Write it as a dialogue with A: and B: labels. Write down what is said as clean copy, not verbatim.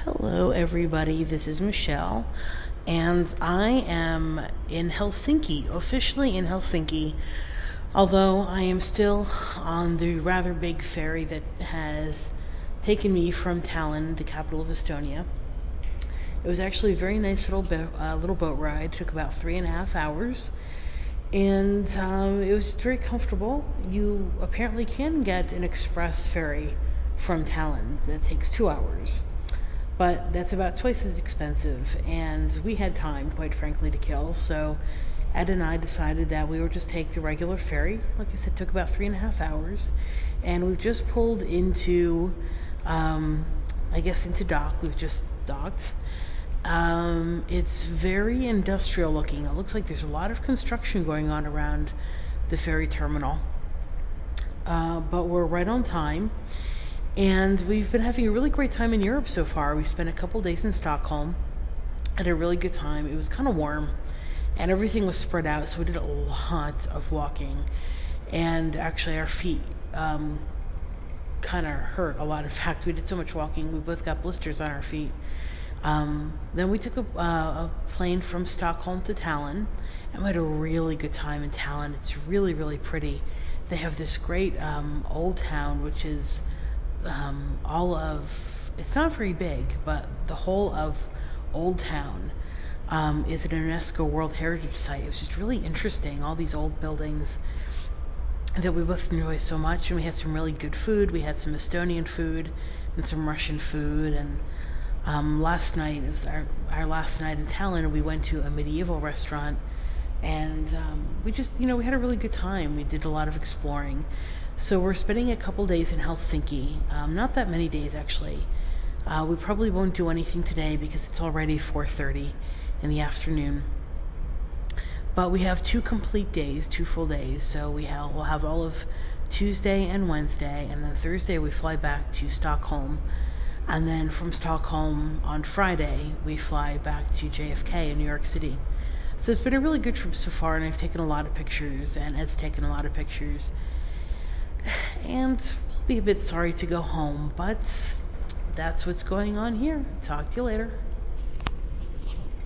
A: Hello, everybody. This is Michelle, and I am in Helsinki, officially in Helsinki, although I am still on the rather big ferry that has taken me from Tallinn, the capital of Estonia. It was actually a very nice little boat ride. It took about 3.5 hours, and it was very comfortable. You apparently can get an express ferry from Tallinn that takes 2 hours, but that's about twice as expensive, and we had time, quite frankly, to kill. So Ed and I decided that we would just take the regular ferry. Like I said, it took about 3.5 hours, and we've just pulled into, into dock. We've just docked. It's very industrial looking. It looks like there's a lot of construction going on around the ferry terminal, but we're right on time. And we've been having a really great time in Europe so far. We spent a couple days in Stockholm, had a really good time. It was kind of warm, and everything was spread out, so we did a lot of walking. And actually, our feet kind of hurt a lot. In fact, we did so much walking, we both got blisters on our feet. Then we took a plane from Stockholm to Tallinn, and we had a really good time in Tallinn. It's really, really pretty. They have this great old town, which is it's not very big, but the whole of Old Town is an UNESCO World Heritage Site. It was just really interesting, all these old buildings that we both enjoy so much, and we had some really good food. We had some Estonian food and some Russian food, and last night, it was our last night in Tallinn. We went to a medieval restaurant, and we just, we had a really good time. We did a lot of exploring. So we're spending a couple days in Helsinki. Not that many days, actually. We probably won't do anything today because it's already 4:30 in the afternoon. But we have 2 complete days, 2 full days. So we'll have all of Tuesday and Wednesday, and then Thursday we fly back to Stockholm. And then from Stockholm on Friday, we fly back to JFK in New York City. So it's been a really good trip so far, and I've taken a lot of pictures, and Ed's taken a lot of pictures. And we'll be a bit sorry to go home, but that's what's going on here. Talk to you later.